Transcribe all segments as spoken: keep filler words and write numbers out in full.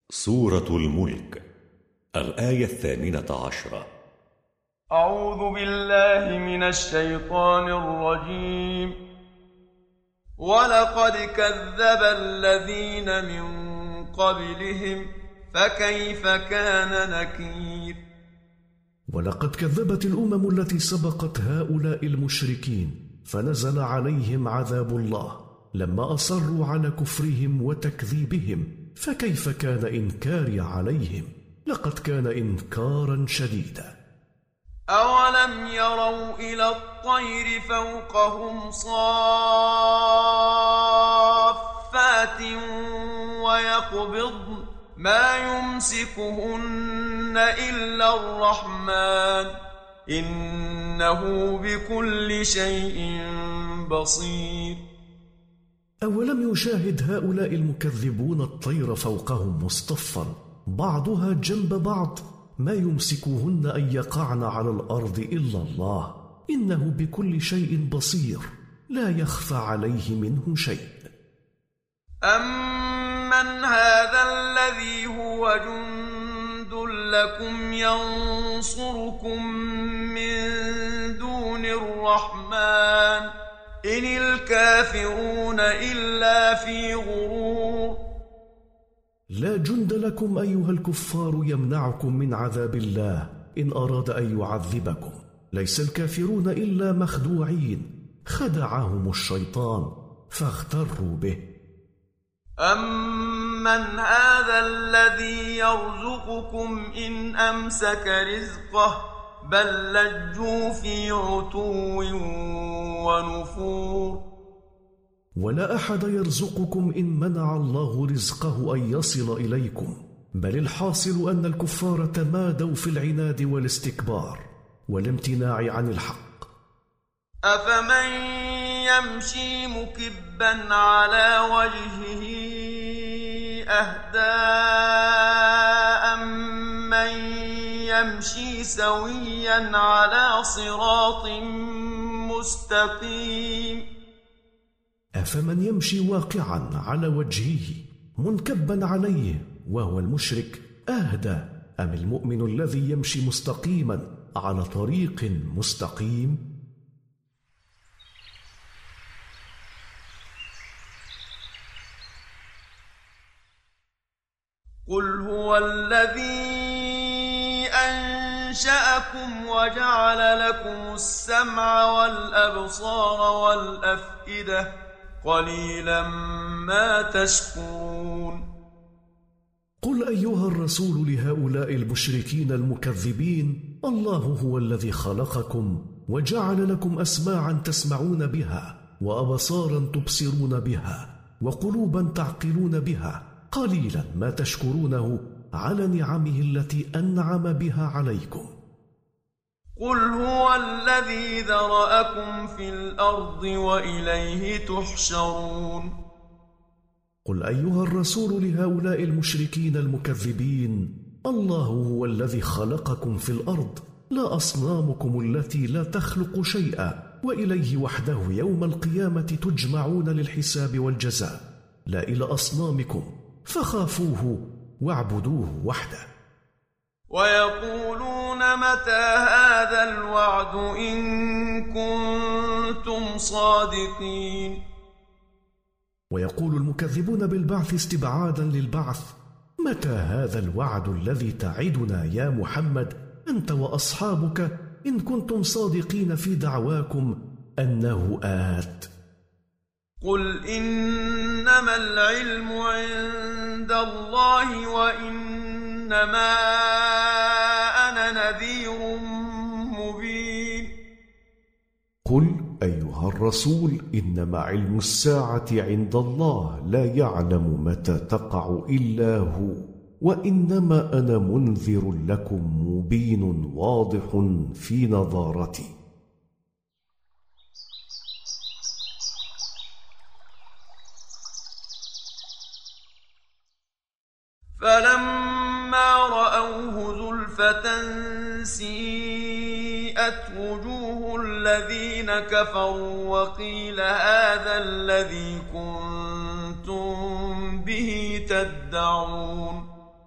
سورة الملك، الآية الثامنة عشرة. أعوذ بالله من الشيطان الرجيم. ولقد كذب الذين من قبلهم فكيف كان نكير. ولقد كذبت الأمم التي سبقت هؤلاء المشركين فنزل عليهم عذاب الله لما أصروا على كفرهم وتكذيبهم، فكيف كان إنكاري عليهم؟ لقد كان إنكارا شديدا. أولم يروا إلى الطير فوقهم صافات ويقبضن ما يمسكهن إلا الرحمن إنه بكل شيء بصير. أولم يشاهد هؤلاء المكذبون الطير فوقهم مصطفا بعضها جنب بعض ما يمسكوهن أن يقعن على الأرض إلا الله إنه بكل شيء بصير لا يخفى عليه منه شيء. أمن هذا الذي هو جند لكم ينصركم من دون الرحمن إن الكافرون إلا في غرور. لا جند لكم أيها الكفار يمنعكم من عذاب الله إن أراد أن يعذبكم، ليس الكافرون إلا مخدوعين، خدعهم الشيطان فاغتروا به. أمن هذا الذي يرزقكم إن أمسك رزقه بل لجوا في عتو ونفور. ولا أحد يرزقكم إن منع الله رزقه أن يصل إليكم، بل الحاصل أن الكفار تمادوا في العناد والاستكبار والامتناع عن الحق. أفمن يمشي مكبا على وجهه أهدى أمن يمشي سويا على صراط مستقيم. أفمن يمشي واقعا على وجهه منكبا عليه وهو المشرك أهدى أم المؤمن الذي يمشي مستقيما على طريق مستقيم؟ قل هو الذي أنشأكم وجعل لكم السمع والأبصار والأفئدة قليلا ما تشكرون. قل أيها الرسول لهؤلاء المشركين المكذبين: الله هو الذي خلقكم وجعل لكم أسماعا تسمعون بها وأبصارا تبصرون بها وقلوبا تعقلون بها قليلا ما تشكرونه على نعمه التي أنعم بها عليكم. قل هو الذي ذرأكم في الأرض وإليه تحشرون. قل أيها الرسول لهؤلاء المشركين المكذبين: الله هو الذي خلقكم في الأرض لا أصنامكم التي لا تخلق شيئا، وإليه وحده يوم القيامة تجمعون للحساب والجزاء، لا إلى أصنامكم، فخافوه واعبدوه وحده. ويقولون متى هذا الوعد إن كنتم صادقين. ويقول المكذبون بالبعث استبعادا للبعث: متى هذا الوعد الذي تعدنا يا محمد أنت وأصحابك إن كنتم صادقين في دعواكم أنه آت؟ قل إنما العلم عند الله وإنما أنا نذير مبين. قل أيها الرسول: إنما علم الساعة عند الله لا يعلم متى تقع إلا هو، وإنما أنا منذر لكم مبين واضح في نظارتي. فلما رأوه زلفة سيئت وجوه الذين كفروا وقيل هذا الذي كنتم به تدعون.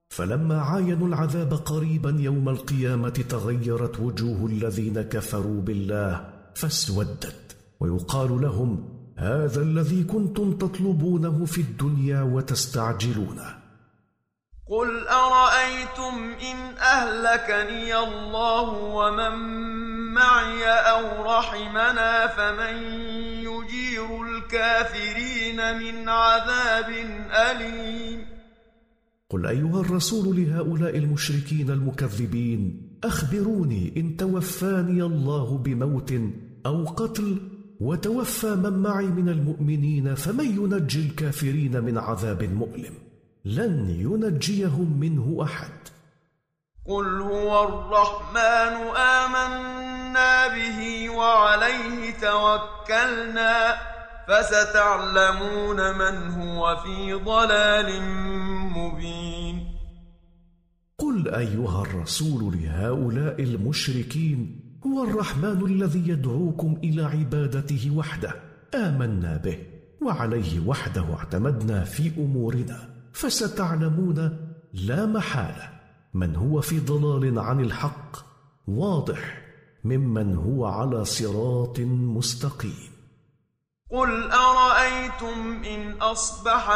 فلما عاينوا العذاب قريبا يوم القيامة تغيرت وجوه الذين كفروا بالله فاسودت، ويقال لهم: هذا الذي كنتم تطلبونه في الدنيا وتستعجلونه. قل أرأيتم إن أهلكني الله ومن معي أو رحمنا فمن يجير الكافرين من عذاب أليم. قل أيها الرسول لهؤلاء المشركين المكذبين: أخبروني إن توفاني الله بموت أو قتل وتوفى من معي من المؤمنين فمن ينجي الكافرين من عذاب مؤلم؟ لن ينجيهم منه أحد. قل هو الرحمن آمنا به وعليه توكلنا فستعلمون من هو في ضلال مبين. قل أيها الرسول لهؤلاء المشركين: هو الرحمن الذي يدعوكم إلى عبادته وحده، آمنا به وعليه وحده اعتمدنا في أمورنا، فستعلمون لا محالة من هو في ضلال عن الحق واضح ممن هو على صراط مستقيم. قل أرأيتم إن أصبح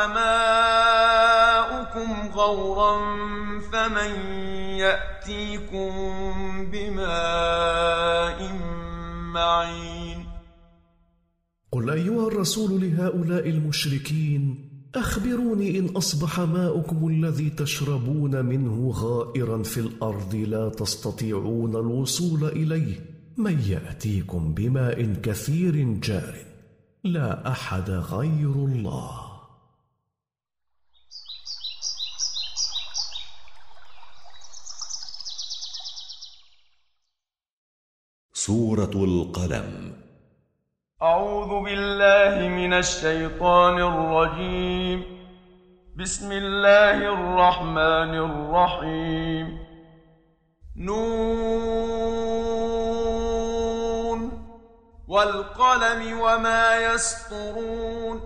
ماؤكم غورا فمن يأتيكم بماء معين. قل أيها الرسول لهؤلاء المشركين: أخبروني إن أصبح ماؤكم الذي تشربون منه غائرا في الأرض لا تستطيعون الوصول إليه، من يأتيكم بماء كثير جار؟ لا أحد غير الله. سورة القلم. أعوذ بالله من الشيطان الرجيم. بسم الله الرحمن الرحيم. نون والقلم وما يسطرون.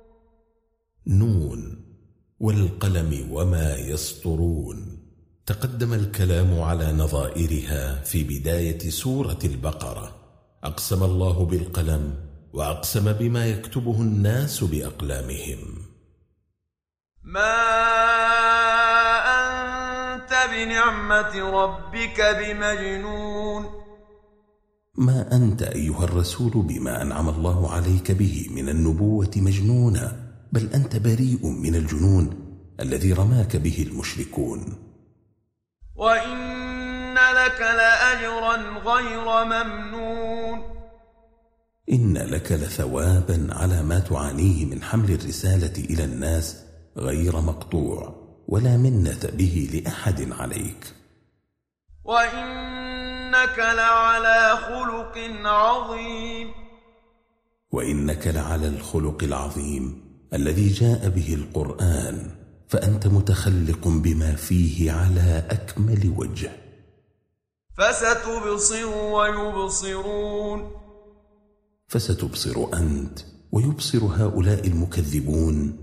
نون والقلم وما يسطرون. تقدم الكلام على نظائرها في بداية سورة البقرة. أقسم الله بالقلم وأقسم بما يكتبه الناس بأقلامهم. ما أنت بنعمة ربك بمجنون. ما أنت أيها الرسول بما أنعم الله عليك به من النبوة مجنونا، بل أنت بريء من الجنون الذي رماك به المشركون. وإن لك لأجرا غير ممنون. إن لك لثوابا على ما تعانيه من حمل الرسالة إلى الناس غير مقطوع، ولا منة به لأحد عليك. وإنك لعلى خلق عظيم. وإنك لعلى الخلق العظيم الذي جاء به القرآن، فأنت متخلق بما فيه على أكمل وجه. فستبصر ويبصرون. فستبصر أنت ويبصر هؤلاء المكذبون.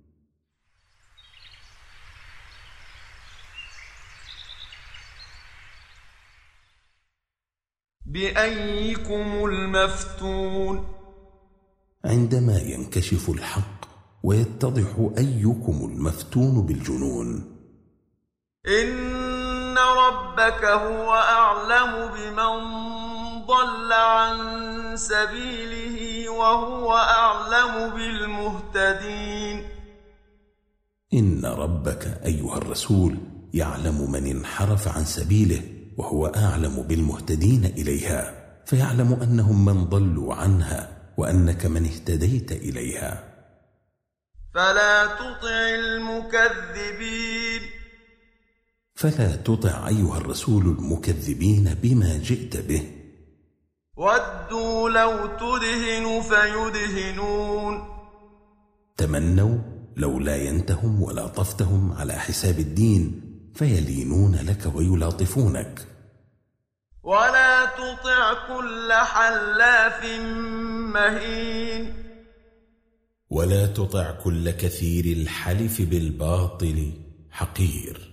بأيكم المفتون. عندما ينكشف الحق ويتضح أيكم المفتون بالجنون. إن ربك هو أعلم بمن ضل عن سبيله وهو أعلم بالمهتدين. إن ربك أيها الرسول يعلم من انحرف عن سبيله، وهو أعلم بالمهتدين إليها، فيعلم أنهم من ضلوا عنها وأنك من اهتديت إليها. فلا تطع المكذبين. فلا تطع أيها الرسول المكذبين بما جئت به. ودوا لو تدهن فيدهنون. تمنوا لو لا ينتهم ولا طفتهم على حساب الدين فيلينون لك ويلاطفونك. ولا تطع كل حلاف مهين. ولا تطع كل كثير الحلف بالباطل حقير.